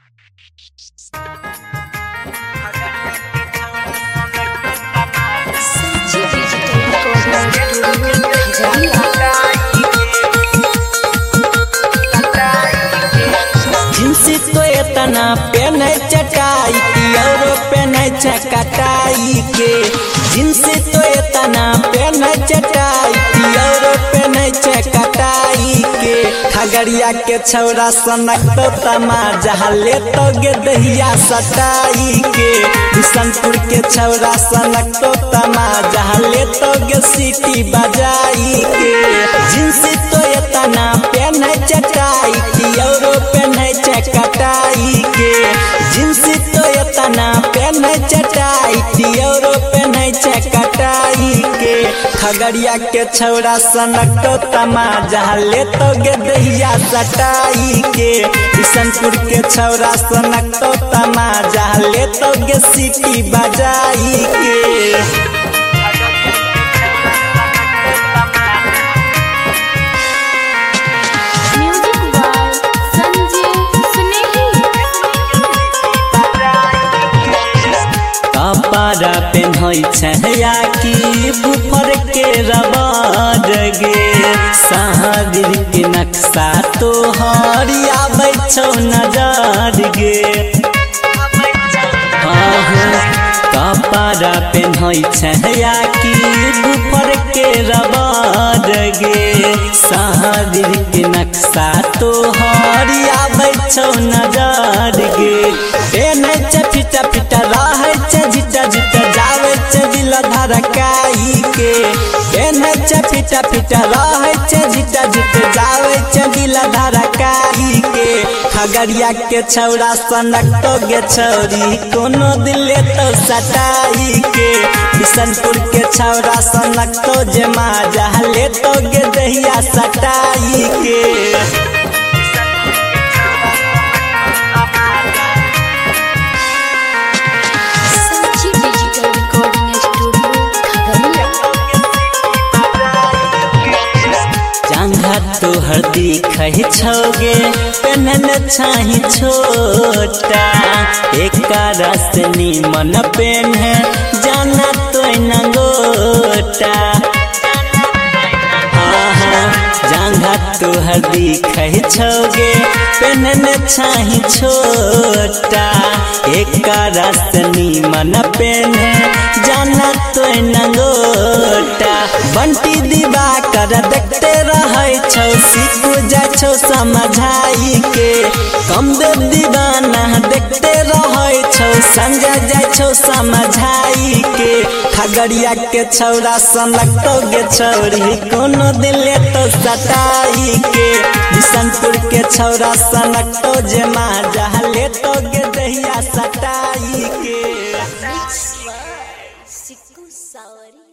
जिनसी तो इतना पेन चटाई और पेन चकटाई के जिनसी तो इतना पेन चटाई और पेन चकटाई के खगड़िया के छौरा सनक तो तमाजा ले तो गे दहिया सटाई के बिशनपुर के छौरा सनक तो तमाजा ले तो गे सीटी बजाई के जिनसी तो इतना पेन चटाई और पेन चकटाई के जिनसी तो इतना पेन चटाई और पेन चकटाई के खगड़िया के छौरा सनक तो तमाजा ले तो गे दहिया सटाई के बिशनपुर के छौरा सनक तो तमाजा ले तो गे सीटी बजाई के कपड़ा पेन्हई छया की बुफर के रबार गे शहर के नक्शा तो हरियाबै छौ नजर गे कपड़ा पेन्हई छया की बुफर के रबार गे शहर के नक्शा तो हरियाबै छौ नजर गे पेन्है छ फिटा फिटा रहै छ झिटा झिटा जावे छ दिल धड़काई के पेन्है छ फिटा फिटा रहै छ झिटा झिटा जावे छ दिल धड़काई के खगड़िया के छौरा सनक तो गे छौरी कोनो दिले तो सटाई के बिशनपुर के छौरा सनक तो जे माजा ले तो गे दहिया सटाई के तोहर दिखै छौगे पेनन छाही छोटा एक रस निमन पेन है जाना तो नंगोटा जांघा तोहर दिखै छौगे पेनन छाही छोटा एक रस निमन पेन है जाना तो नंगोटा बंटी दीवा कर देखते रहै छौ सीख जा छौ समझाई के कम दे दीवाना देखते रहै छौ समझा जा छौ समझाई के खगड़िया के छौरा सनक तो गे छौरी कोनो दिले तो सटाई के बिशनपुर के छौरा सनक तो जे माजा ले तो गे दहिया सटाई के।